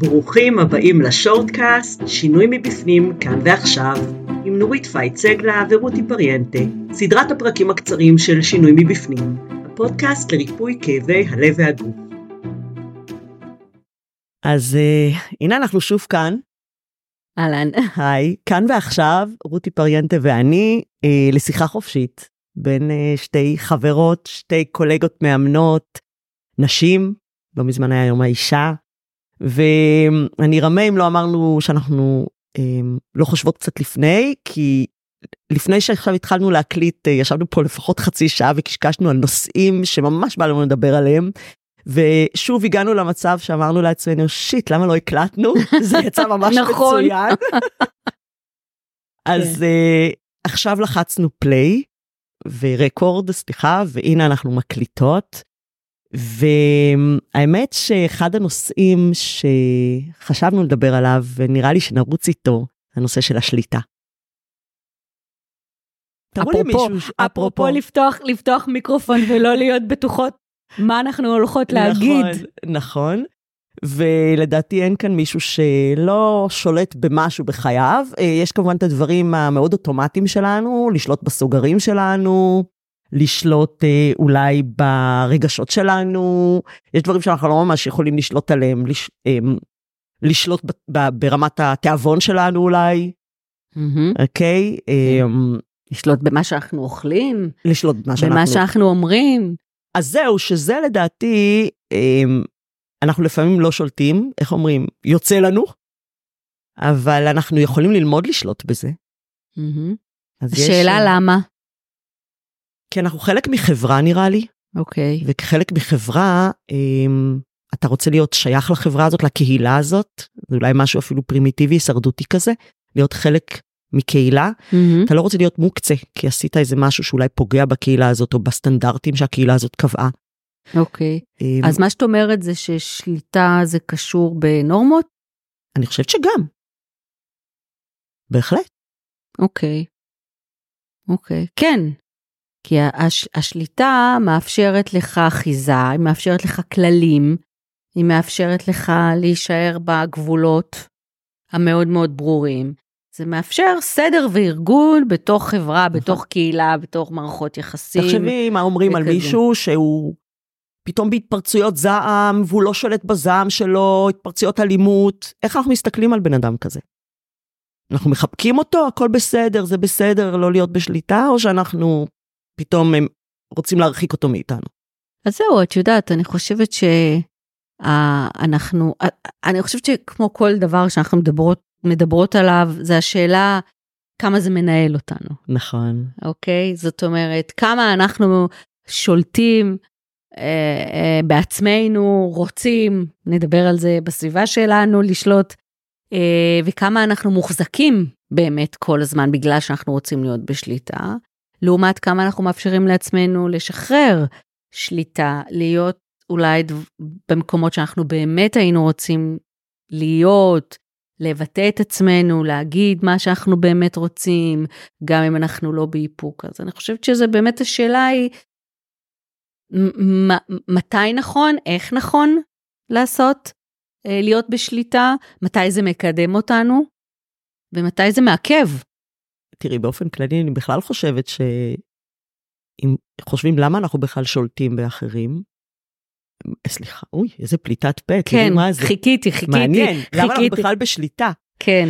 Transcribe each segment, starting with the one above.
ברוכים הבאים לשורטקאסט, שינוי מבפנים, כאן ועכשיו, עם נורית פייצגלה ורותי פריאנטה, סדרת הפרקים הקצרים של שינוי מבפנים, הפודקאסט לריפוי כאבי הלב והגוף. אז הנה אנחנו שוב כאן. אהלן. היי, כאן ועכשיו, רותי פריאנטה ואני, לשיחה חופשית, בין שתי חברות, שתי קולגות מאמנות, נשים, לא מזמן היה יום האישה, ואני רמה אם לא אמרנו שאנחנו לא חושבות קצת לפני, כי לפני שעכשיו התחלנו להקליט, ישבנו פה לפחות חצי שעה וקשקשנו על נושאים שממש בא לנו לדבר עליהם, ושוב הגענו למצב שאמרנו לעצמנו, שיט, למה לא הקלטנו? זה יצא ממש מצוין. אז עכשיו לחצנו פליי, ורקורד, סליחה, והנה אנחנו מקליטות, והאמת שאחד הנושאים שחשבנו לדבר עליו, ונראה לי שנרוץ איתו, הנושא של השליטה. אפרופו לפתוח מיקרופון ולא להיות בטוחות מה אנחנו הולכות להגיד. נכון, ולדעתי אין כאן מישהו שלא שולט במשהו בחייו. יש כמובן את הדברים המאוד אוטומטיים שלנו, לשלוט בסוגרים שלנו, לשלוט אולי ברגשות שלנו, יש דברים שאנחנו לא ממש יכולים לשלוט עליהם, לשלוט ברמת התיאבון שלנו אולי, אוקיי? לשלוט במה שאנחנו אוכלים, לשלוט במה שאנחנו אומרים. אז זהו, שזה לדעתי, אנחנו לפעמים לא שולטים, איך אומרים, יוצא לנו, אבל אנחנו יכולים ללמוד לשלוט בזה. השאלה למה? כי אנחנו חלק מחברה נראה לי. אוקיי. וכחלק מחברה, אתה רוצה להיות שייך לחברה הזאת, לקהילה הזאת, זה אולי משהו אפילו פרימיטיבי, שרדותי כזה, להיות חלק מקהילה. אתה לא רוצה להיות מוקצה, כי עשית איזה משהו שאולי פוגע בקהילה הזאת, או בסטנדרטים שהקהילה הזאת קבעה. אוקיי. אז מה שאת אומרת זה ששליטה זה קשור בנורמות? אני חושבת שגם. בהחלט. אוקיי. אוקיי. כן. כי השליטה מאפשרת לך אחיזה, היא מאפשרת לך כללים, היא מאפשרת לך להישאר בגבולות המאוד מאוד ברורים. זה מאפשר סדר וארגון בתוך חברה, בתוך קהילה, בתוך מערכות יחסים. תחשבי מה אומרים על מישהו שהוא פתאום בהתפרצויות זעם, והוא לא שולט בזעם שלו, התפרצויות אלימות. איך אנחנו מסתכלים על בן אדם כזה? אנחנו מחבקים אותו, הכל בסדר, זה בסדר לא להיות בשליטה, או שאנחנו פתאום רוצים להרחיק אותו מאיתנו? אז זהו, את יודעת, אני חושבת אני חושבת שכמו כל דבר שאנחנו מדברות עליו, זה השאלה כמה זה מנהל אותנו. נכון. אוקיי? זאת אומרת, כמה אנחנו שולטים בעצמנו, רוצים, נדבר על זה בסביבה שלנו, לשלוט, וכמה אנחנו מוחזקים באמת כל הזמן, בגלל שאנחנו רוצים להיות בשליטה, לעומת כמה אנחנו מאפשרים לעצמנו לשחרר שליטה, להיות אולי במקומות שאנחנו באמת היינו רוצים להיות, לבטא את עצמנו, להגיד מה שאנחנו באמת רוצים, גם אם אנחנו לא באיפוק. אז אני חושבת שזה באמת השאלה היא, מתי נכון, איך נכון לעשות, להיות בשליטה, מתי זה מקדם אותנו, ומתי זה מעכב. תראי, באופן כללי אני בכלל חושבת שאם חושבים למה אנחנו בכלל שולטים באחרים, סליחה, אוי, איזה פליטת פה, כן, חיכיתי. מעניין, למה אנחנו בכלל בשליטה? כן.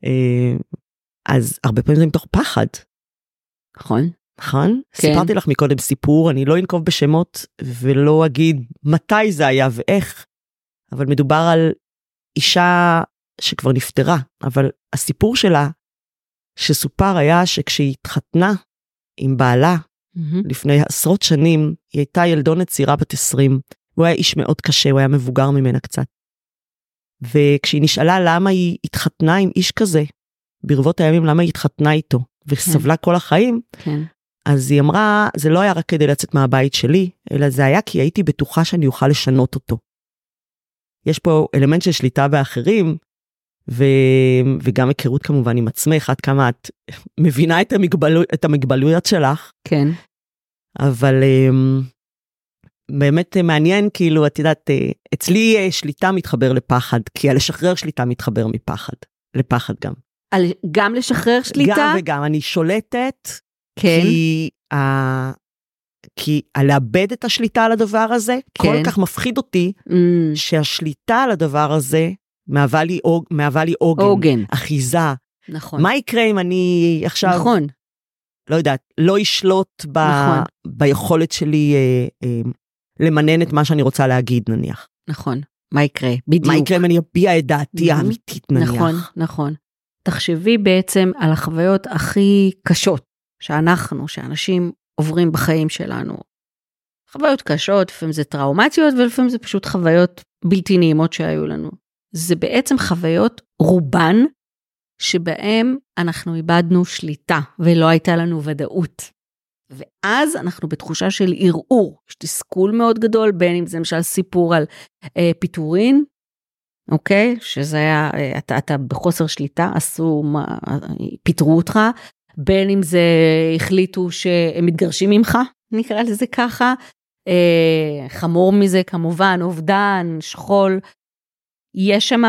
אז הרבה פעמים זה מתוך פחד. נכון. נכון? סיפרתי לך מקודם סיפור, אני לא אנקוב בשמות, ולא אגיד מתי זה היה ואיך, אבל מדובר על אישה שכבר נפטרה, אבל הסיפור שלה, שסופר היה שכשהיא התחתנה עם בעלה, לפני עשרות שנים, היא הייתה ילדונת צעירה בת 20, הוא היה איש מאוד קשה, הוא היה מבוגר ממנה קצת. וכשהיא נשאלה למה היא התחתנה עם איש כזה, ברבות הימים למה היא התחתנה איתו, וסבלה כל החיים, אז היא אמרה, זה לא היה רק כדי לצאת מהבית שלי, אלא זה היה כי הייתי בטוחה שאני אוכל לשנות אותו. יש פה אלמנט של שליטה באחרים, וגם היכרות כמובן עם עצמך, עד כמה את מבינה את המגבלויות שלך. כן. אבל באמת מעניין, כאילו, את יודעת, אצלי שליטה מתחבר לפחד, כי לשחרר שליטה מתחבר מפחד, לפחד גם. גם לשחרר שליטה? גם וגם, אני שולטת, כן. כי לאבד את השליטה על הדבר הזה, כן. כל כך מפחיד אותי, שהשליטה על הדבר הזה, מהווה לי עוגן, אחיזה. נכון. מה יקרה אם אני עכשיו, נכון. לא יודעת, לא ישלוט ביכולת שלי למנן את מה שאני רוצה להגיד, נניח. נכון. מה יקרה? בדיוק. מה יקרה אם אני אביע את דעתי האמיתית, נניח. נכון, נכון. תחשבי בעצם על החוויות הכי קשות שאנשים עוברים בחיים שלנו. חוויות קשות, לפעמים זה טראומטיות, ולפעמים זה פשוט חוויות בלתי נעימות שהיו לנו. זה בעצם חוויות רובן, שבהם אנחנו איבדנו שליטה, ולא הייתה לנו ודאות. ואז אנחנו בתחושה של ערעור, יש תסכול מאוד גדול, בין אם זה למשל סיפור על פיטורין, אוקיי? שזה היה, אתה בחוסר שליטה, פיטרו אותך, בין אם זה החליטו שהם מתגרשים ממך, נקרא לזה ככה, חמור מזה כמובן, אובדן, שכול, יש שם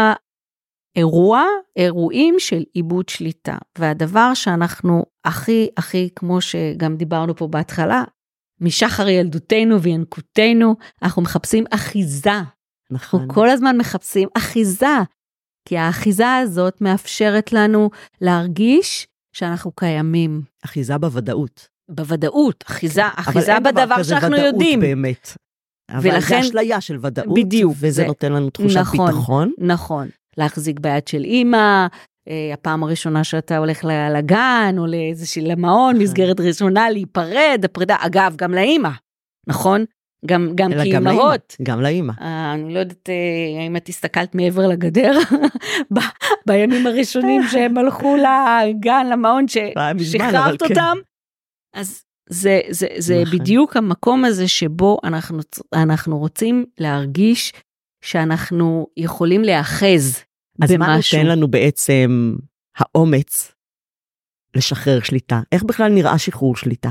אירועים של איבוד שליטה, והדבר שאנחנו הכי, כמו שגם דיברנו פה בהתחלה, משחר ילדותנו וינקותנו, אנחנו מחפשים אחיזה. נכון. אנחנו כל הזמן מחפשים אחיזה, כי האחיזה הזאת מאפשרת לנו להרגיש שאנחנו קיימים. אחיזה בוודאות. בוודאות, אחיזה בדבר שאנחנו יודעים. באמת. אבל זה אשליה של ודאות, בדיוק, וזה נותן לנו תחושת ביטחון. נכון. להחזיק ביד של אמא, הפעם הראשונה שאתה הולך לגן, או לאיזושהי למעון, מסגרת ראשונה, להיפרד, הפרידה, אגב, גם לאמא, נכון? גם כאימהות. גם לאמא. אני לא יודעת אם את הסתכלת מעבר לגדר, בימים הראשונים שהם הלכו לגן, למעון, ששחררת אותם, אז זה בדיוק המקום הזה שבו אנחנו רוצים להרגיש שאנחנו יכולים להאחז אז במשהו. מה נותן לנו בעצם האומץ לשחרר שליטה? איך בכלל נראה שחרור שליטה?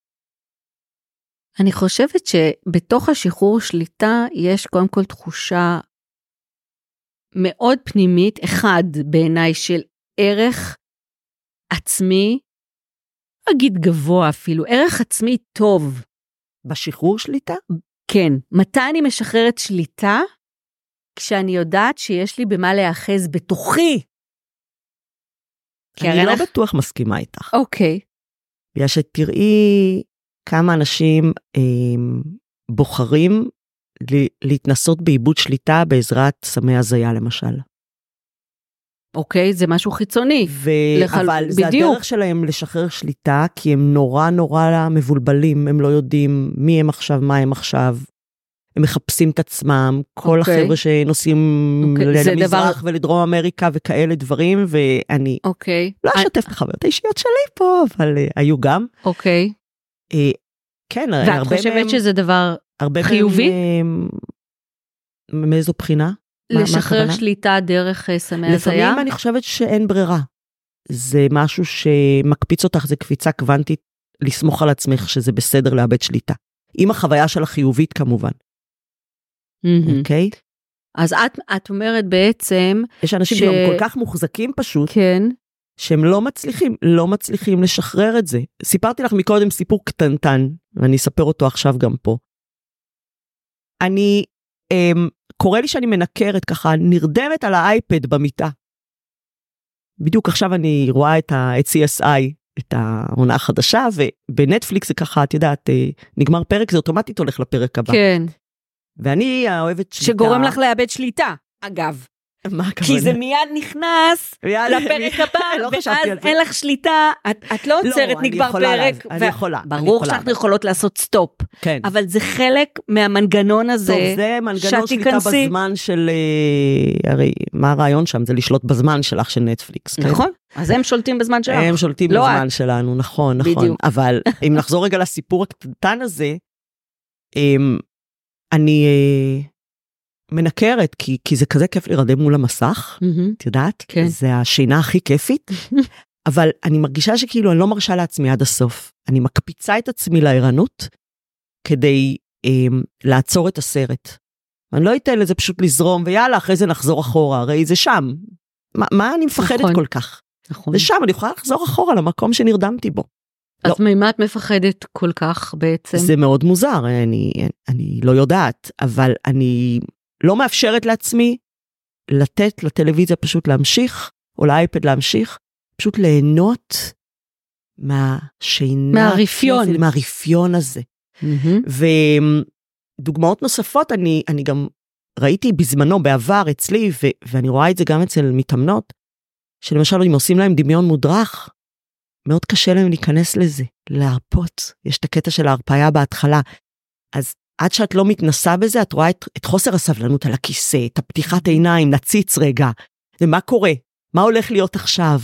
אני חושבת שבתוך השחרור שליטה יש קודם כל תחושה מאוד פנימית, אחד בעיניי של ערך עצמי, אגיד גבוה אפילו, ערך עצמי טוב. בשחרור שליטה? כן. מתי אני משחררת שליטה? כשאני יודעת שיש לי במה להאחז בתוכי. אני לא בטוח מסכימה איתך. אוקיי. בגלל שתראי כמה אנשים בוחרים להתנסות באיבוד שליטה בעזרת סמי הזיה למשל. אוקיי, זה משהו חיצוני. אבל זה הדרך שלהם לשחרר שליטה, כי הם נורא מבולבלים, הם לא יודעים מי הם עכשיו, מה הם עכשיו. הם מחפשים את עצמם, כל החבר'ה שנוסעים למזרח ולדרום אמריקה וכאלה דברים, ואני לא אשתף את החברות האישיות שלי פה, אבל היו גם. אוקיי. כן, ואת חושבת שזה דבר חיובי? מאיזו בחינה? לשחרר שליטה דרך סמי הזיה? לפעמים אני חושבת שאין ברירה. זה משהו שמקפיץ אותך, זה קפיצה קוונטית, לסמוך על עצמך שזה בסדר לאבד שליטה. עם החוויה של החיובית כמובן. אוקיי? אז את אומרת בעצם יש אנשים שהם כל כך מוחזקים פשוט, כן. שהם לא מצליחים לשחרר את זה. סיפרתי לך מקודם סיפור קטנטן, ואני אספר אותו עכשיו גם פה. קורא לי שאני מנקרת ככה, נרדמת על האייפד במיטה. בדיוק עכשיו אני רואה את CSI, את העונה החדשה, ובנטפליקס זה ככה, את יודעת, נגמר פרק, זה אוטומטית הולך לפרק הבא. כן. ואני אוהבת שליטה. שגורם לך לאבד שליטה, אגב. מה הכוונה? כי זה מיד נכנס לפרק הבא, ואז אין לך שליטה, את לא עוצרת, נגמר פרק. אני יכולה. ברור שאנחנו יכולות לעשות סטופ. כן. אבל זה חלק מהמנגנון הזה. טוב, זה מנגנון שליטה בזמן של, הרי מה הרעיון שם? זה לשלוט בזמן שלך של נטפליקס. נכון. אז הם שולטים בזמן שלך. הם שולטים בזמן שלנו, נכון. אבל אם נחזור רגע לסיפור הקטן הזה, אני מנקרת, כי זה כזה כיף לרדם מול המסך, את יודעת? זה השינה הכי כיפית, אבל אני מרגישה שכאילו אני לא מרשה לעצמי עד הסוף. אני מקפיצה את עצמי לערנות, כדי לעצור את הסרט. אני לא אתן לזה פשוט לזרום, ויאללה, אחרי זה נחזור אחורה, הרי זה שם. מה אני מפחדת כל כך? נכון. זה שם, אני יכולה לחזור אחורה למקום שנרדמתי בו. אז ממה את מפחדת כל כך בעצם? זה מאוד מוזר, אני לא יודעת, אבל אני לא מאפשרת לעצמי לתת לטלוויזיה פשוט להמשיך, או לאייפד להמשיך, פשוט ליהנות מהשינה. מהרפיון הזה. ודוגמאות נוספות, אני גם ראיתי בזמנו, בעבר אצלי, ואני רואה את זה גם אצל מתאמנות, שלמשל אם עושים להם דמיון מודרך, מאוד קשה להם להיכנס לזה, להרפות. יש את הקטע של ההרפאיה בהתחלה. אז עד שאת לא מתנסה בזה, את רואה את חוסר הסבלנות על הכיסא, את הפתיחת עיניים, נציץ רגע. ומה קורה? מה הולך להיות עכשיו?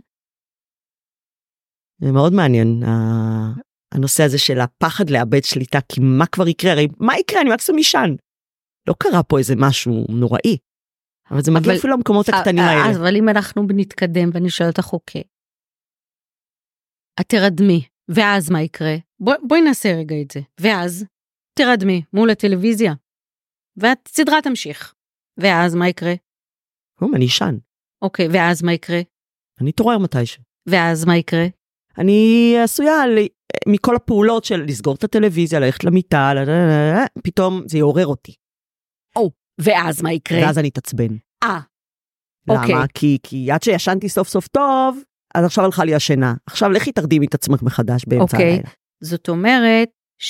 זה מאוד מעניין, הנושא הזה של הפחד לאבד שליטה, כי מה כבר יקרה? הרי מה יקרה? אני מקסימום משען. לא קרה פה איזה משהו נוראי. אבל זה מגיע אפילו למקומות הקטנים האלה. אבל אם אנחנו נתקדם ואני שואלת לך, אוקיי, את תרדמי, ואז מה יקרה? בואי נעשה רגע את זה. ואז תרדמי מול הטלוויזיה, והסדרה תמשיך. ואז מה יקרה? אני ישן. אוקיי, ואז מה יקרה? אני תורר מתישהו. ואז מה יקרה? אני עשויה מכל הפעולות של לסגור את הטלוויזיה, ללכת למיטה, פתאום זה יעורר אותי. ואז מה יקרה? ואז אני תעצבן. אוקיי. למה? כי עד שישנתי סוף סוף טוב, אז עכשיו הלכה לי השינה. עכשיו לכי תרדימי את עצמך מחדש באמצע הלילה. זאת אומרת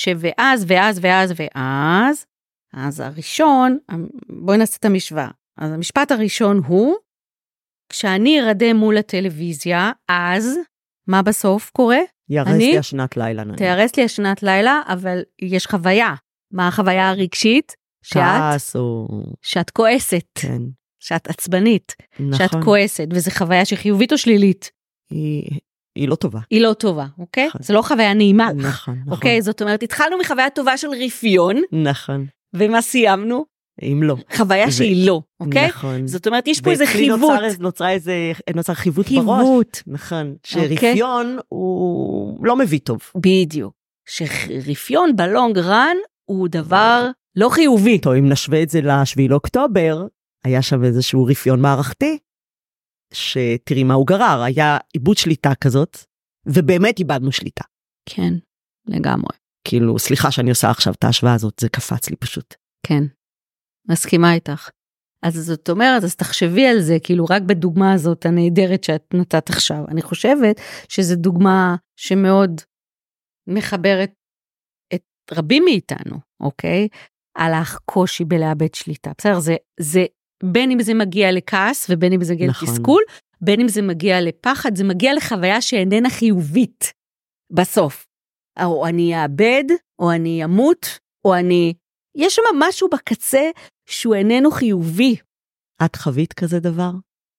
אז הראשון, בואי נעשה את המשוואה. אז המשפט הראשון הוא, כשאני ארדם מול הטלוויזיה, אז מה בסוף קורה? ירס לי השנת לילה. תירס לי השנת לילה, אבל יש חוויה. מה החוויה הרגשית? כעס או... שאת כועסת. כן. שאת עצבנית. נכון. שאת כועסת, וזו חוויה שחיובית או שלילית? היא לא טובה. היא לא טובה, אוקיי? נכון. זה לא חוויה נעימה. נכון. אוקיי, זאת אומרת, התחלנו מחוויה טובה של רפיון. נכון. ומה סיימנו? אם לא. חוויה שהיא לא, אוקיי? נכון. זאת אומרת, יש פה איזה חיוות. נוצר חיוות בראש. נכון. שרפיון הוא לא מביא טוב. בדיוק. שרפיון בלונג רן הוא דבר לא חיובי. טוב, אם נשווה את זה ל7 לאוקטובר, היה שם איזשהו רפיון מערכתי, שתראי מה הוא גרר, היה איבוד שליטה כזאת, ובאמת איבדנו שליטה. כן, לגמרי. כאילו, סליחה שאני עושה עכשיו את ההשוואה הזאת, זה קפץ לי פשוט. כן, מסכימה איתך. אז זאת אומרת, אז תחשבי על זה, כאילו רק בדוגמה הזאת הנהדרת שאת נתת עכשיו. אני חושבת שזו דוגמה שמאוד מחברת את רבים מאיתנו, אוקיי? על הקושי בלאבד שליטה. בסדר, זה בין אם זה מגיע לכעס, ובין אם זה מגיע לתסכול, בין אם זה מגיע לפחד, זה מגיע לחוויה שאיננה חיובית בסוף. או אני אאבד, או אני אמות, או אני... יש שם משהו בקצה שהוא איננו חיובי. את חווית כזה דבר?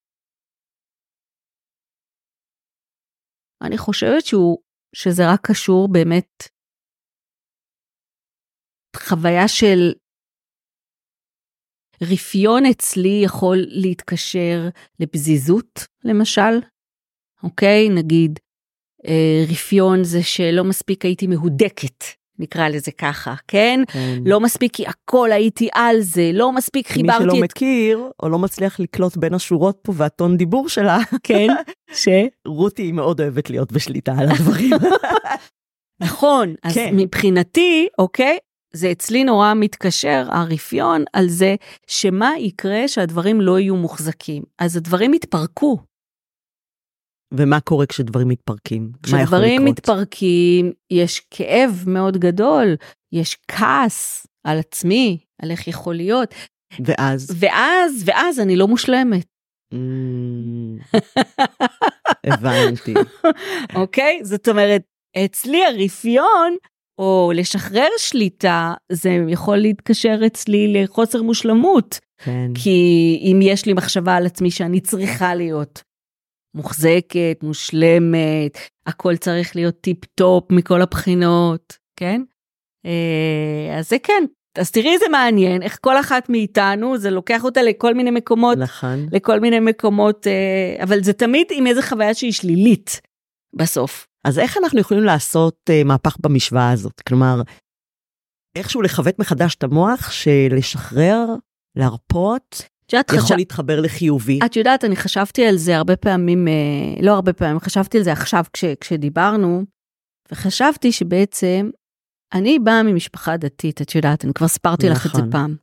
אני חושבת שזה רק קשור באמת חוויה של רפיון אצלי יכול להתקשר לבזיזות, למשל. אוקיי, נגיד, רפיון זה שלא מספיק הייתי מהודקת, נקרא לזה ככה, כן? לא מספיק כי הכל הייתי על זה, לא מספיק חיברתי מי שלא מכיר, או לא מצליח לקלוט בין השורות פה והטון דיבור שלה, כן, רותי היא מאוד אוהבת להיות בשליטה על הדברים. נכון, אז מבחינתי, אוקיי, זה אצלי נורא מתקשר, הרפיון, על זה שמה יקרה שהדברים לא יהיו מוחזקים. אז הדברים יתפרקו. ומה קורה כשדברים מתפרקים? כשדברים מתפרקים, יש כאב מאוד גדול, יש כעס על עצמי, על איך יכול להיות. ואז אני לא מושלמת. הבנתי. אוקיי? זאת אומרת, אצלי הרפיון, או לשחרר שליטה, זה יכול להתקשר אצלי לחוסר מושלמות. כן. כי אם יש לי מחשבה על עצמי שאני צריכה להיות מוחזקת, מושלמת, הכל צריך להיות טיפ-טופ מכל הבחינות, כן? אז זה כן. אז תראי זה מעניין, איך כל אחת מאיתנו, זה לוקח אותה לכל מיני מקומות, נכון. לכל מיני מקומות, אבל זה תמיד עם איזו חוויה שהיא שלילית בסוף. אז איך אנחנו יכולים לעשות מהפך במשוואה הזאת? כלומר, איכשהו לחוות מחדש את המוח, שלשחרר, להרפות, יכול להתחבר לחיובי. את יודעת, אני חשבתי על זה הרבה פעמים, לא הרבה פעמים, חשבתי על זה עכשיו כשדיברנו, וחשבתי שבעצם, אני באה ממשפחה דתית, את יודעת, אני כבר ספרתי לך את זה פעם.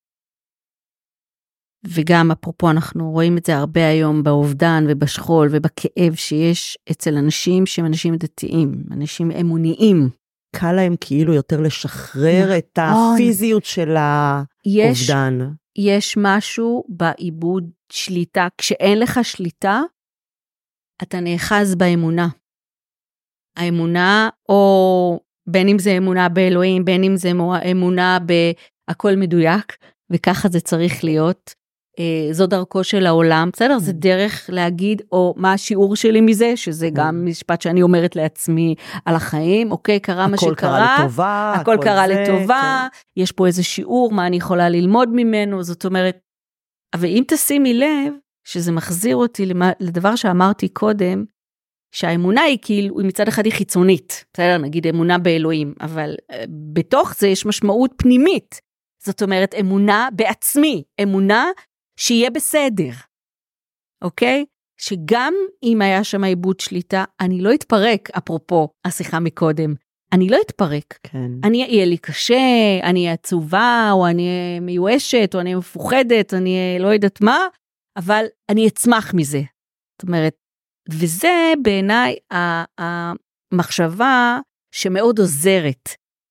וגם אפרופו אנחנו רואים את זה הרבה היום באובדן ובשכול ובכאב שיש אצל אנשים שהם אנשים דתיים, אנשים אמוניים. קל להם כאילו יותר לשחרר את הפיזיות של האובדן. יש משהו בעיבוד שליטה, כשאין לך שליטה, אתה נאחז באמונה. האמונה, או בין אם זה אמונה באלוהים, בין אם זה אמונה בהכל מדויק, וככה זה צריך להיות. זו דרכו של העולם, בסדר? זה דרך להגיד, או מה השיעור שלי מזה, שזה גם משפט שאני אומרת לעצמי על החיים, אוקיי, קרה מה שקרה, הכל קרה לטובה, הכל קרה לטובה, יש פה איזה שיעור, מה אני יכולה ללמוד ממנו, זאת אומרת, אבל אם תשימי לב, שזה מחזיר אותי לדבר שאמרתי קודם, שהאמונה היא כאילו, מצד אחד היא חיצונית, בסדר? נגיד אמונה באלוהים, אבל בתוך זה יש משמעות פנימית, זאת אומרת, אמונה בעצמי, אמונה שיהיה בסדר, אוקיי? שגם אם היה שם עיבוד שליטה, אני לא אתפרק, אפרופו השיחה מקודם, אני לא אתפרק. כן. אני אהיה לי קשה, אני אהיה עצובה, או אני אהיה מיואשת, או אני אהיה מפוחדת, אני אהיה לא יודעת מה, אבל אני אצמח מזה. זאת אומרת, וזה בעיניי המחשבה שמאוד עוזרת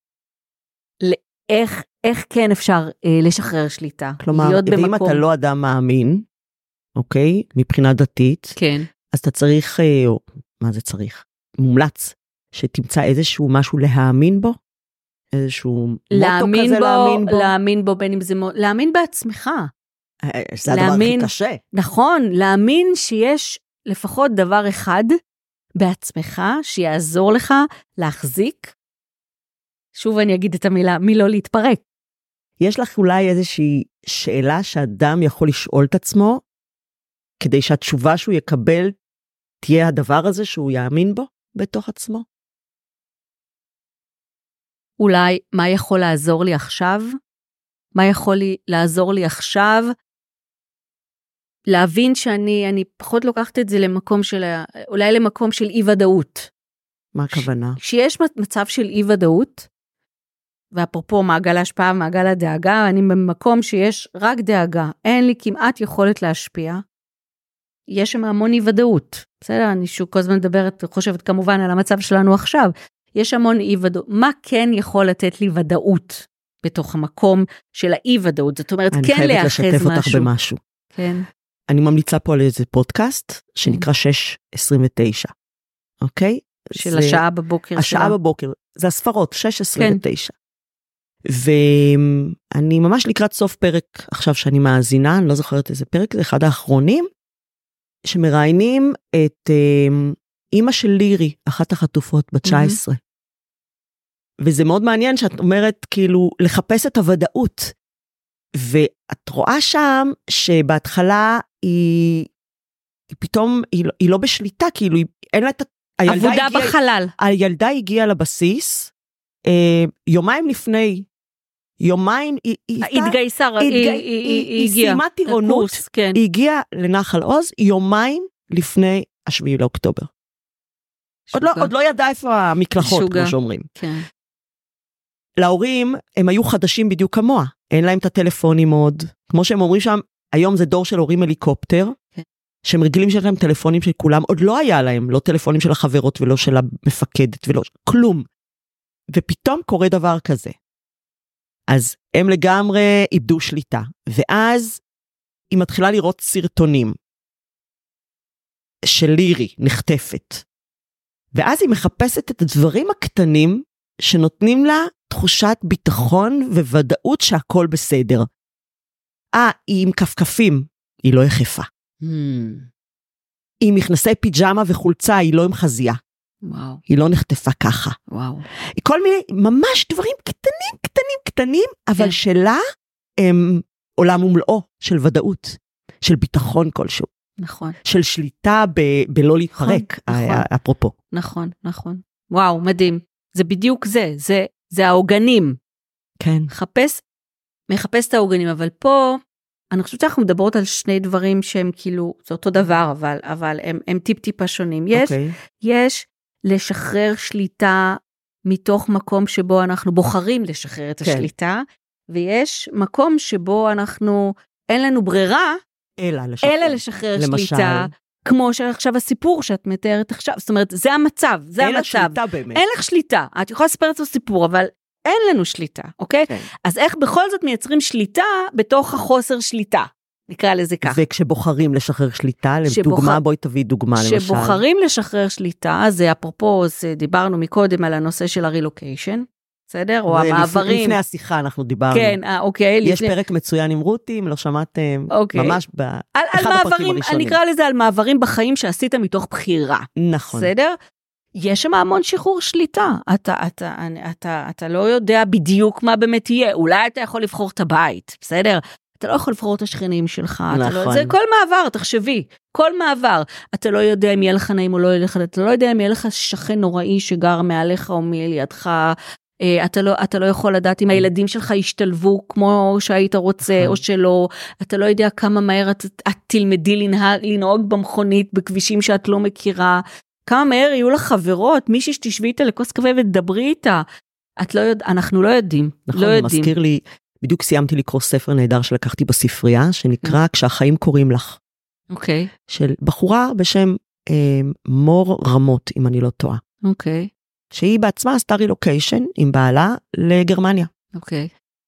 איך כן אפשר לשחרר שליטה. כלומר, אם אתה לא אדם מאמין, אוקיי, מבחינה דתית, כן. אז אתה צריך, מה זה צריך? מומלץ, שתמצא איזשהו משהו להאמין בו, איזשהו מוטו כזה להאמין בו. להאמין בו, בין אם זה להאמין בעצמך. זה הדבר הכי קשה. נכון, להאמין שיש לפחות דבר אחד בעצמך, שיעזור לך להחזיק, שוב אני אגיד את המילה, מי לא להתפרק. יש לך אולי איזושהי שאלה שאדם יכול לשאול את עצמו, כדי שהתשובה שהוא יקבל תהיה הדבר הזה שהוא יאמין בו בתוך עצמו? אולי, מה יכול לעזור לי עכשיו? מה יכול לעזור לי עכשיו? להבין שאני פחות לוקחת את זה למקום של, אולי למקום של אי-ודאות. מה הכוונה? כשיש מצב של אי-ודאות, ואפרופו מעגל ההשפעה, מעגל הדאגה, אני במקום שיש רק דאגה, אין לי כמעט יכולת להשפיע, יש שם המון אי-ודאות. בסדר, אני שוב כל הזמן מדברת, חושבת כמובן על המצב שלנו עכשיו, יש המון אי-ודאות. מה כן יכול לתת לי ודאות בתוך המקום של האי-ודאות? זאת אומרת, כן להאחז משהו. אני חייבת לשתף אותך במשהו. כן. אני ממליצה פה על איזה פודקאסט, שנקרא 6:29. אוקיי? של השעה בבוקר. השעה בבוקר. זה הספרות, 6:29. ואני ממש לקראת סוף פרק, עכשיו שאני מאזינה, אני לא זוכרת איזה פרק, זה אחד האחרונים, שמראיינים את אמא של לירי, אחת החטופות בת 19. וזה מאוד מעניין שאת אומרת, כאילו, לחפש את הוודאות. ואת רואה שם שבהתחלה היא פתאום, היא לא בשליטה, כאילו, אין לה את עבודה בחלל. הילדה הגיעה לבסיס, יומיים לפני, היא התגייסה, היא סיימה טירונות, היא הגיעה לנחל עוז, יומיים לפני 7 לאוקטובר. עוד לא ידעה איפה המקלחות, כמו שאומרים. להורים, הם היו חדשים בדיוק כמוה, אין להם את הטלפונים עוד, כמו שהם אומרים שם, היום זה דור של הורים הליקופטר, שהם רגילים שיש להם טלפונים של כולם, עוד לא היה להם, לא טלפונים של החברות ולא של המפקדת ולא, כלום. ופתאום קורה דבר כזה. אז הם לגמרי איבדו שליטה, ואז היא מתחילה לראות סרטונים של לירי נחטפת, ואז היא מחפשת את הדברים הקטנים שנותנים לה תחושת ביטחון וודאות שהכל בסדר. היא עם כפכפים, היא לא יחפה. היא עם מכנסי פיג'מה וחולצה, היא לא עם חזייה. וואו. היא לא נחטפה ככה. וואו. כל מיני, ממש דברים קטנים, אבל שלה הם עולם ומלואו של ודאות, של ביטחון כלשהו. נכון. של שליטה בלא להתפרק, אפרופו. נכון. וואו, מדהים. זה בדיוק זה העוגנים. כן. מחפש את העוגנים, אבל פה, אני חושבת שאנחנו מדברות על שני דברים שהם כאילו, זה אותו דבר, אבל הם טיפ-טיפה שונים. יש לשחרר שליטה מתוך מקום שבו אנחנו בוחרים לשחרר את השליטה, ויש מקום שבו אין לנו ברירה, אלא לשחרר שליטה, כמו שעכשיו הסיפור שאת מתארת עכשיו, זאת אומרת, זה המצב, אין לך שליטה באמת. אין לך שליטה, את יכולה לספר את הסיפור, אבל אין לנו שליטה, אוקיי? אז איך בכל זאת מייצרים שליטה בתוך החוסר שליטה? נקרא לזה כך. וכשבוחרים לשחרר שליטה, לדוגמה, בואי תביא דוגמה למשל. כשבוחרים לשחרר שליטה, זה אפרופו, דיברנו מקודם על הנושא של הרילוקיישן, בסדר? או המעברים. לפני השיחה אנחנו דיברנו. כן, אוקיי. יש פרק מצוין עם רותי, אם לא שמעתם, ממש באחד הפרקים הראשונים. אני אקרא לזה על מעברים בחיים שעשית מתוך בחירה. נכון. בסדר? יש שם המון שחרור שליטה. אתה לא יודע בדיוק מה באמת יהיה. אולי אתה יכול לבחור את הבית, בסדר? אתה לא יכול לבחור את השכנים שלך. נכון. זה כל מעבר, תחשבי. כל מעבר. אתה לא יודע אם יהיה לך נעים או לא יהיה לך, אתה לא יודע אם יהיה לך שכן נוראי שגר מעליך או לידך. אתה לא יכול לדעת אם הילדים שלך ישתלבו כמו שהיית רוצה או שלא, אתה לא יודע כמה מהר את תלמדי לנהוג במכונית בכבישים שאת לא מכירה, כמה מהר יהיו לך חברות, מישהי שתשבי איתה לכוס קפה ודברי איתה, אנחנו לא יודעים. נכון, זה מזכיר לי, בדיוק סיימתי לקרוא ספר נהדר שלקחתי בספרייה, שנקרא כשהחיים קוראים לך. אוקיי. של בחורה בשם מור רמות, אם אני לא טועה. אוקיי. שהיא בעצמה עשתה רילוקיישן עם בעלה לגרמניה. אוקיי.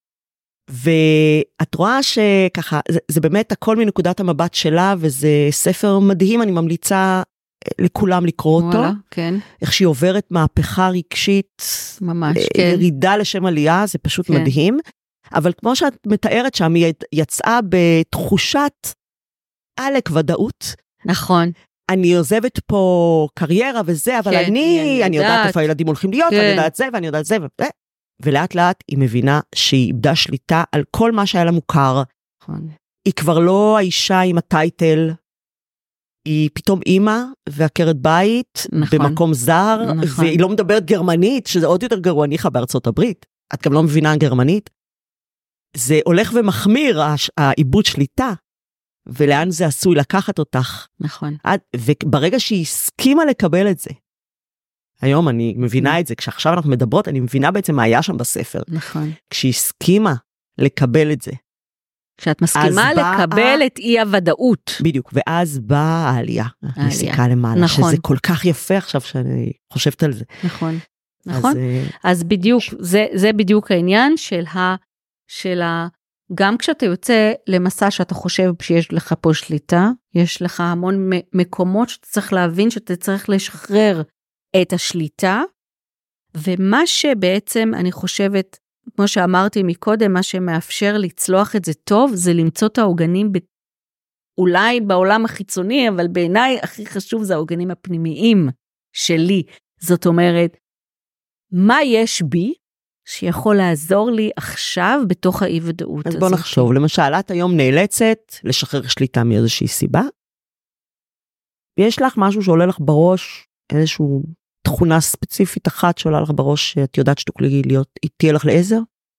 ואת רואה שככה, זה באמת הכל מנקודת המבט שלה, וזה ספר מדהים, אני ממליצה לכולם לקרוא אותו. וואלה, כן. איך שהיא עוברת מהפכה רגשית, ממש, כן. ירידה לשם עלייה, זה פשוט מדהים. אבל כמו שאת מתארת שם, היא יצאה בתחושת עלק ודאות. נכון. אני עוזבת פה קריירה וזה, אבל אני יודעת איפה הילדים הולכים להיות, ואני יודעת זה, ואני יודעת זה, ולאט לאט היא מבינה שהיא איבדה שליטה על כל מה שהיה לה מוכר. היא כבר לא האישה עם הטייטל, היא פתאום אימא ועקרת בית, במקום זר, והיא לא מדברת גרמנית, שזה עוד יותר גרוע, ניחא בארצות הברית. את גם לא מבינה גרמנית. זה הולך ומחמיר, העיבוד שליטה. ולאן זה עשוי לקחת אותך. נכון. וברגע שהיא הסכימה לקבל את זה, היום אני מבינה את זה, כשעכשיו אנחנו מדברות, אני מבינה בעצם מה היה שם בספר. נכון. כשהיא הסכימה לקבל את זה. כשאת מסכימה לקבל את אי הוודאות. בדיוק, ואז באה העלייה. נסיקה למעלה, נכון. שזה כל כך יפה עכשיו שאני חושבת על זה. נכון. נכון. אז בדיוק, זה בדיוק העניין של גם כשאתה יוצא למסע שאתה חושב שיש לך פה שליטה, יש לך המון מקומות שאתה צריך להבין שאתה צריך לשחרר את השליטה, ומה שבעצם אני חושבת, כמו שאמרתי מקודם, מה שמאפשר לצלוח את זה טוב, זה למצוא את העוגנים אולי בעולם החיצוני, אבל בעיניי הכי חשוב זה העוגנים הפנימיים שלי. זאת אומרת, מה יש בי, שיכול לעזור לי עכשיו בתוך האי-ודאות הזאת. אז בוא נחשוב, למשל, את היום נאלצת לשחרר שליטה מאיזושהי סיבה, ויש לך משהו שעולה לך בראש, איזושהי תכונה ספציפית אחת שעולה לך בראש, שאת יודעת שתוכלי להיות, היא תהיה לך לעזר?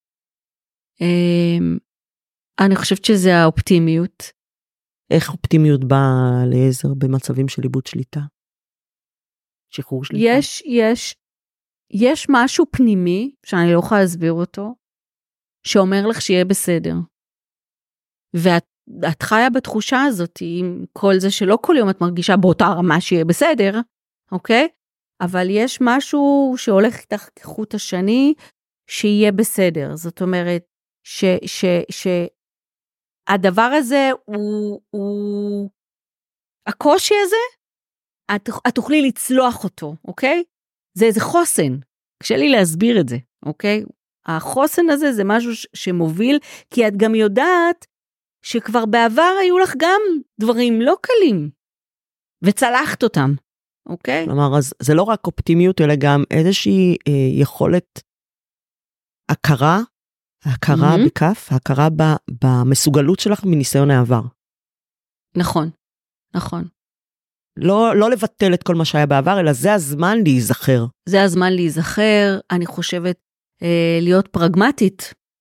אני חושבת שזה האופטימיות. איך אופטימיות באה לעזר במצבים של איבוד שליטה? שחרור שליטה? יש משהו פנימי, שאני לא יכולה להסביר אותו, שאומר לך שיהיה בסדר. ואת חיה בתחושה הזאת, עם כל זה שלא כל יום את מרגישה באותה רמה שיהיה בסדר, אוקיי? אבל יש משהו שהולך איתך כחוט השני, שיהיה בסדר. זאת אומרת, שהדבר הזה הוא הקושי הזה, את תוכלי לצלוח אותו, אוקיי? זה איזה חוסן, קשה לי להסביר את זה, אוקיי? החוסן הזה זה משהו שמוביל, כי את גם יודעת שכבר בעבר היו לך גם דברים לא קלים, וצלחת אותם, אוקיי? כלומר, אז זה לא רק אופטימיות, אלא גם איזושהי יכולת הכרה בכף, הכרה במסוגלות שלך מניסיון העבר. נכון, נכון. לא לבטל את כל מה שהיה בעבר, אלא זה הזמן להיזכר. זה הזמן להיזכר, אני חושבת להיות פרגמטית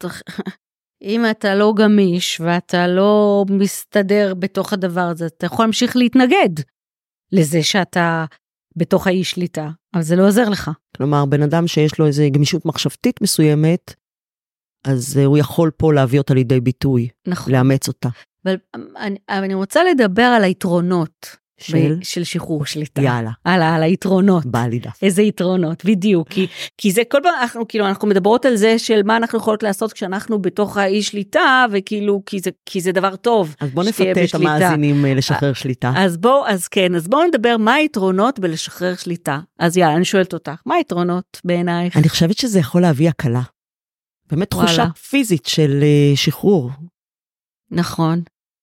אם אתה לא גמיש, ואתה לא מסתדר בתוך הדבר הזה, אתה יכול להמשיך להתנגד לזה שאתה בתוך האי שליטה, אבל זה לא עוזר לך. כלומר, בן אדם שיש לו איזו גמישות מחשבתית מסוימת, אז הוא יכול פה להביא אותה לידי ביטוי, נכון. לאמץ אותה. אבל אני רוצה לדבר על היתרונות של שחרור שליטה. יאללה. על היתרונות. בא לי דף. איזה יתרונות, בדיוק. כי זה כל פעם, אנחנו מדברות על זה של מה אנחנו יכולות לעשות כשאנחנו בתוך האי שליטה, וכאילו, כי זה דבר טוב. אז בוא נפתה את המאזינים לשחרר שליטה. אז בואו נדבר מה היתרונות בלשחרר שליטה. אז יאללה, אני שואלת אותך, מה היתרונות בעינייך? אני חושבת שזה יכול להביא הקלה. באמת תחושה פיזית של שחרור. נכון.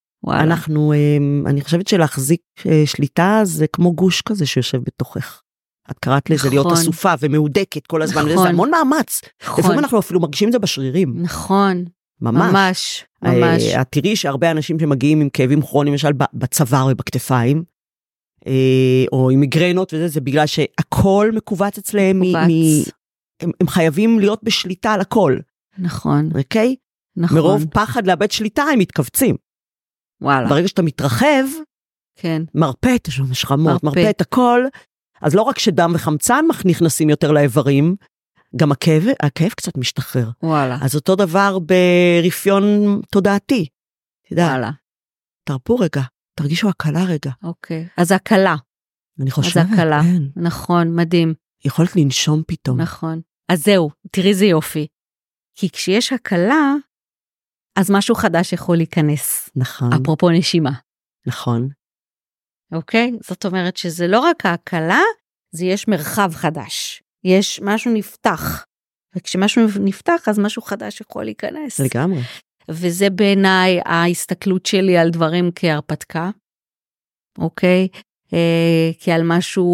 אני חושבת שלהחזיק שליטה זה כמו גוש כזה שיושב בתוכך. את קראת לזה להיות אסופה ומהודקת כל הזמן, וזה המון מאמץ. לפעמים אנחנו אפילו מרגישים את זה בשרירים. נכון. ממש. את תראי שהרבה אנשים שמגיעים עם כאבים כרוניים, למשל בצוואר ובכתפיים, או עם מיגרנות וזה, זה בגלל שהכל מקובץ אצלם, הם חייבים להיות בשליטה על הכל. נכון. אוקיי? נכון. מרוב פחד לאבד שליטה, הם מתכווצים. וואלה. ברגע שאתה מתרחב, כן. מרפא את השכמות, מרפא את הכל, אז לא רק שדם וחמצן נכנסים יותר לאיברים, גם הכאב קצת משתחרר. וואלה. אז אותו דבר ברפיון תודעתי. וואלה. תרפו רגע, תרגישו הקלה רגע. אוקיי, אז הקלה. אני חושבת, כן. נכון, מדהים. יכולת לנשום פתאום. נכון. אז זהו, תראי זה יופי. כי כשיש הקלה, אז משהו חדש יכול להיכנס. נכון. אפרופו נשימה. נכון. אוקיי? זאת אומרת שזה לא רק ההקלה, זה יש מרחב חדש. יש משהו נפתח. וכשמשהו נפתח, אז משהו חדש יכול להיכנס. לגמרי. וזה בעיניי ההסתכלות שלי על דברים כהרפתקה. אוקיי? כעל משהו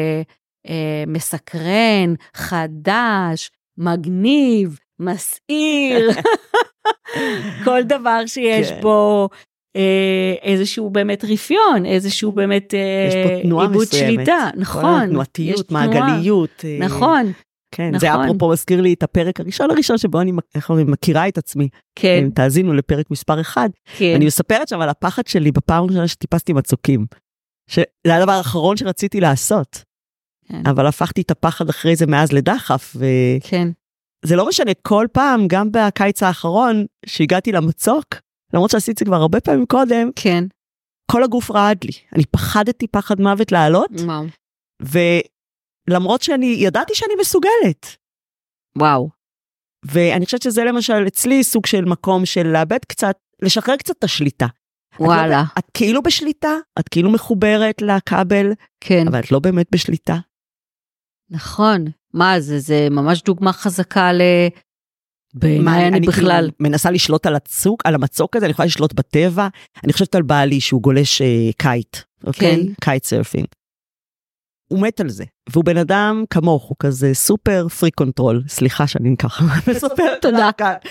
מסקרן, חדש, מגניב, מסעיר. כל דבר שיש בו איזשהו באמת רפיון, איזשהו באמת עיבוד שליטה. נכון. תנועתיות, מעגליות. נכון. כן, זה אפרופו מזכיר לי את הפרק הראשון שבו אני מכירה את עצמי. כן. תאזינו לפרק מספר 1. כן. אני מספרת שם על הפחד שלי בפעם הראשונה שטיפסתי מצוקים. שזה הדבר האחרון שרציתי לעשות. אבל הפכתי את הפחד אחרי זה מאז לדחף. כן. זה לא משנה, כל פעם, גם בקיץ האחרון, שהגעתי למצוק, למרות שעשיתי זה כבר הרבה פעמים קודם, כן. כל הגוף רעד לי. אני פחדתי פחד מוות לעלות, וואו. ולמרות שאני ידעתי שאני מסוגלת. וואו. ואני חושבת שזה למשל אצלי סוג של מקום של לאבד קצת, לשחרר קצת את השליטה. וואלה. את כאילו בשליטה, את כאילו מחוברת לכבל, כן. אבל את לא באמת בשליטה. נכון. מה זה ממש דוגמה חזקה בעיניי אני בכלל. מנסה לשלוט על המצוק הזה, אני יכולה לשלוט בטבע, אני חושבת על בעלי שהוא גולש קייט, אוקיי? קייט סרפינג. הוא מת על זה, והוא בן אדם כמוך, הוא כזה סופר פרי קונטרול, סליחה שאני ככה מסופרת. תודה.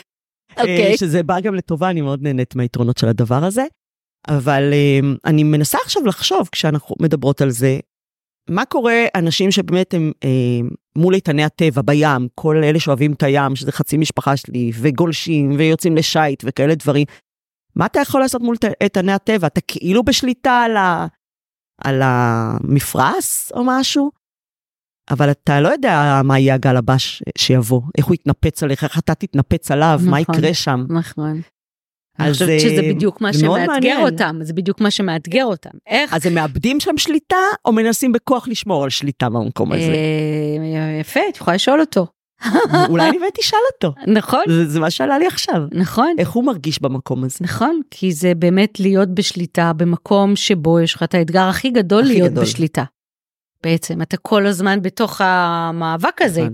שזה בא גם לטובה, אני מאוד נהנית מהיתרונות של הדבר הזה, אבל אני מנסה עכשיו לחשוב, כשאנחנו מדברות על זה, מה קורה אנשים שבאמת הם מול איתני הטבע, בים, כל אלה שאוהבים את הים, שזה חצי משפחה שלי, וגולשים, ויוצאים לשייט, וכאלה דברים. מה אתה יכול לעשות מול איתני הטבע? אתה כאילו בשליטה על המפרס או משהו? אבל אתה לא יודע מה יהיה הגל הבא שיבוא, איך הוא יתנפץ עליך, איך אתה תתנפץ עליו, מה יקרה שם. נכון. אני חושבת שזה בדיוק מה שמאתגר אותם, זה בדיוק מה שמאתגר אותם. איך? אז הם מאבדים שם שליטה, או מנסים בכוח לשמור על שליטה במקום הזה? יפה, את יכולה לשאול אותו. אולי אני באמת אשאל אותו. נכון. זה מה שעלה לי עכשיו. נכון. איך הוא מרגיש במקום הזה? נכון, כי זה באמת להיות בשליטה, במקום שבו יש לך את האתגר הכי גדול להיות בשליטה. בעצם, אתה כל הזמן בתוך המאבק הזה,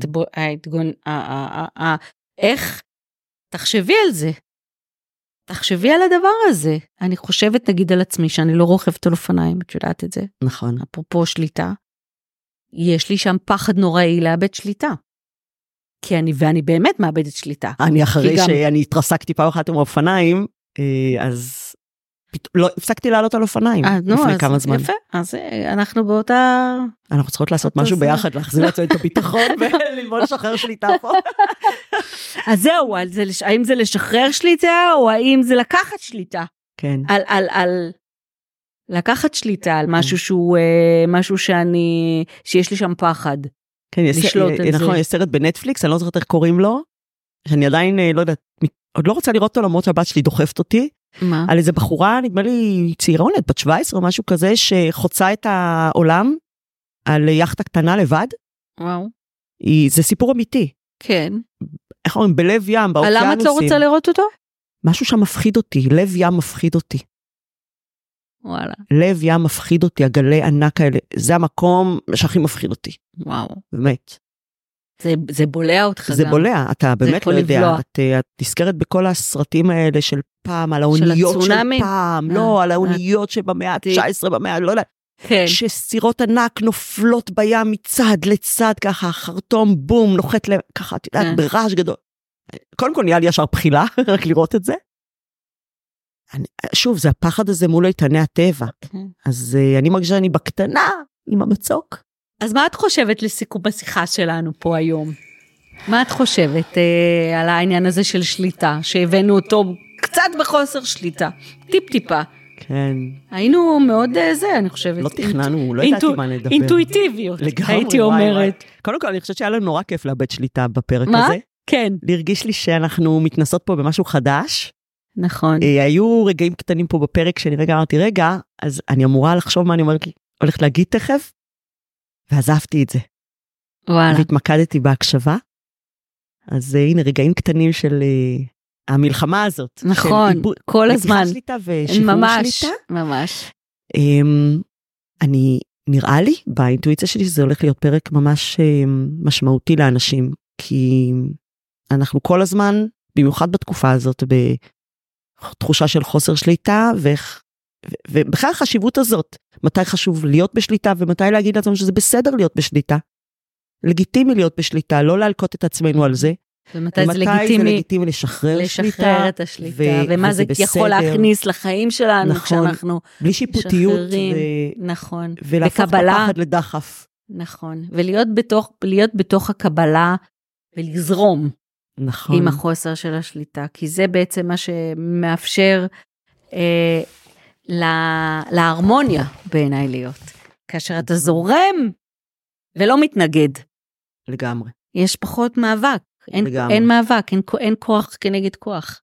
איך? תחשבי על זה. תחשבי על הדבר הזה. אני חושבת נגיד על עצמי שאני לא רוכבת על אופניים, את יודעת את זה? נכון. אפרופו שליטה. יש לי שם פחד נוראי לאבד שליטה. ואני באמת מאבדת שליטה. אני אחרי שאני התרסקתי פעם אחת עם האופניים, אז לא, הפסקתי לעלות על אופניים לפני כמה זמן. יפה, אז אנחנו באותה... אנחנו צריכות לעשות משהו ביחד, להחזיר לעצמנו את הביטחון וללמוד לשחרר שליטה פה. אז זהו, האם זה לשחרר שליטה, או האם זה לקחת שליטה? כן. על לקחת שליטה, על משהו שהוא, משהו שיש לי שם פחד. כן, נכון, יש סרט בנטפליקס, אני לא זוכרת איך קוראים לו, שאני עדיין, לא יודעת, עוד לא רוצה לראות אותו למרות שהבת שלי דוחפת אותי, מה? על איזה בחורה, נדמה לי צעירונת, בת 17 או משהו כזה, שחוצה את העולם על יחטה קטנה לבד. וואו. זה סיפור אמיתי. כן. איך אומרים, בלב ים, באוקיינוסים. למה את לא רוצה לראות אותו? משהו שם מפחיד אותי, לב ים מפחיד אותי. וואלה. לב ים מפחיד אותי, הגלי ענק האלה, זה המקום שהכי מפחיד אותי. וואו. באמת. זה בולע אותך. זה בולע, אתה באמת לא יודע, את נזכרת בכל הסרטים האלה של פעם, על האוניות של פעם, לא, על האוניות שבמאה ה-19, במאה, לא יודע, שסירות ענק נופלות בים מצד לצד, ככה, חרטום, בום, נוחת ככה, את יודעת, ברעש גדול. קודם כל נהיה לי ישר בחילה, רק לראות את זה. שוב, זה הפחד הזה מול איתני הטבע. אז אני מרגישה שאני בקטנה, עם המצוק. אז מה את חושבת לסיכום בשיחה שלנו פה היום? מה את חושבת על העניין הזה של שליטה, שהבאנו אותו קצת בחוסר שליטה, טיפ-טיפה? כן. היינו מאוד אני חושבת. לא תכננו, לא ידעתי מה נדבר. אינטואיטיביות, הייתי אומרת. קודם כל, אני חושבת שהיה לנו נורא כיף לאבד שליטה בפרק הזה. מה? כן. להרגיש לי שאנחנו מתנסות פה במשהו חדש. נכון. היו רגעים קטנים פה בפרק שאני אמרתי, רגע, אז אני אמורה לחשוב מה אני הולכת להגיד תכף, ועזבתי את זה. וואלה. והתמקדתי בהקשבה. אז הנה, רגעים קטנים של המלחמה הזאת. נכון, כל הזמן. לקיחת שליטה ושחרור שליטה. ממש. נראה לי, באינטואיציה שלי, שזה הולך להיות פרק ממש משמעותי לאנשים, כי אנחנו כל הזמן, במיוחד בתקופה הזאת, בתחושה של חוסר שליטה, ובכלל החשיבות הזאת, מתי חשוב להיות בשליטה, ומתי להגיד לעצמנו שזה בסדר להיות בשליטה. לגיטימי להיות בשליטה, לא להלקות את עצמנו על זה. ומתי זה לגיטימי לשחרר לשחרר את השליטה, ומה זה יכול להכניס לחיים שלנו, כשאנחנו בלי שיפוטיות, נכון, ולהפוך את הפחד לדחף. נכון, ולהיות בתוך הקבלה, ולזרום עם החוסר של השליטה, כי זה בעצם מה שמאפשר להרמוניה בעיניי להיות. כאשר אתה זורם ולא מתנגד. לגמרי. יש פחות מאבק. אין מאבק, אין כוח כנגד כוח.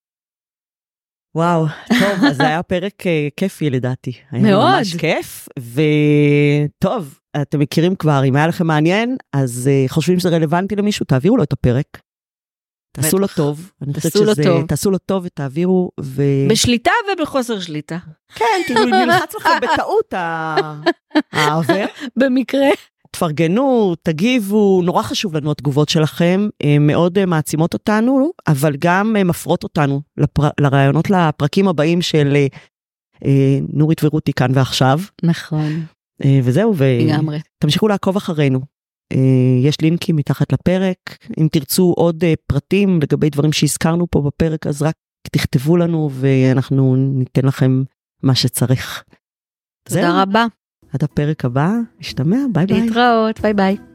וואו, טוב, אז זה היה פרק כיפי לדעתי. מאוד. היה ממש כיף, וטוב, אתם מכירים כבר, אם היה לכם מעניין, אז חושבים שזה רלוונטי למישהו, תעבירו לו את הפרק. תעשו לו טוב. תעשו לו טוב ותעבירו. בשליטה ובחוסר שליטה. כן, כאילו נלחץ לכם בטעות העבר. במקרה. תפרגנו, תגיבו, נורא חשוב לנו התגובות שלכם, מאוד מעצימות אותנו, אבל גם מפרות אותנו לרעיונות לפרקים הבאים של נורית ורותי כאן ועכשיו. נכון. וזהו, לגמרי. תמשיכו לעקוב אחרינו. יש לינקים מתחת לפרק, אם תרצו עוד פרטים לגבי דברים שהזכרנו פה בפרק, אז רק תכתבו לנו ואנחנו ניתן לכם מה שצריך. תודה רבה. עד הפרק הבא, נשתמע, ביי ביי. להתראות, ביי ביי.